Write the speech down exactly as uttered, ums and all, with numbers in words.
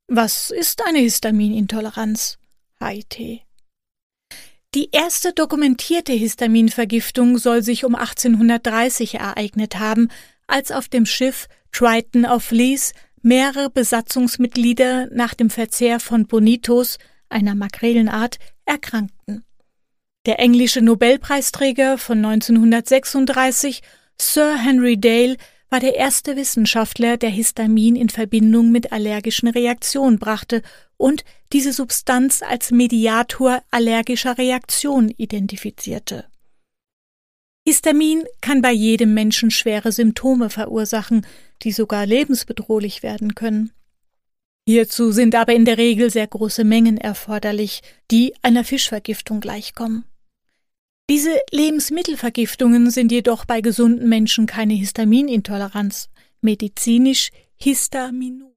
Was ist eine Histaminintoleranz? H I T. Die erste dokumentierte Histaminvergiftung soll sich um achtzehnhundertdreißig ereignet haben, als auf dem Schiff Triton of Leith mehrere Besatzungsmitglieder nach dem Verzehr von Bonitos, einer Makrelenart, erkrankten. Der englische Nobelpreisträger von neunzehnhundertsechsunddreißig, Sir Henry Dale, war der erste Wissenschaftler, der Histamin in Verbindung mit allergischen Reaktionen brachte und diese Substanz als Mediator allergischer Reaktionen identifizierte. Histamin kann bei jedem Menschen schwere Symptome verursachen, die sogar lebensbedrohlich werden können. Hierzu sind aber in der Regel sehr große Mengen erforderlich, die einer Fischvergiftung gleichkommen. Diese Lebensmittelvergiftungen sind jedoch bei gesunden Menschen keine Histaminintoleranz, medizinisch Histaminose.